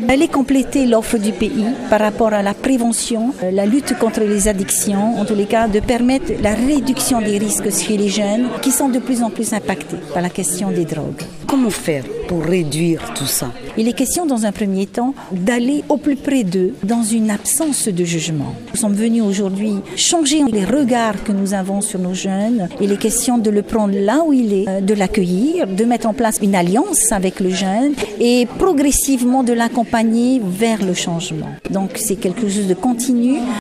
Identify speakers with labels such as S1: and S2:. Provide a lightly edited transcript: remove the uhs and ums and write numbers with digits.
S1: Aller compléter l'offre du pays par rapport à la prévention, la lutte contre les addictions, en tous les cas de permettre la réduction des risques chez les jeunes qui sont de plus en plus impactés par la question des drogues.
S2: Comment faire pour réduire tout ça?
S1: Il est question dans un premier temps d'aller au plus près d'eux dans une absence de jugement. Nous sommes venus aujourd'hui changer les regards que nous avons sur nos jeunes. Il est question de le prendre là où il est, de l'accueillir, de mettre en place une alliance avec le jeune et progressivement de l'accompagner vers le changement. Donc c'est quelque chose de continu.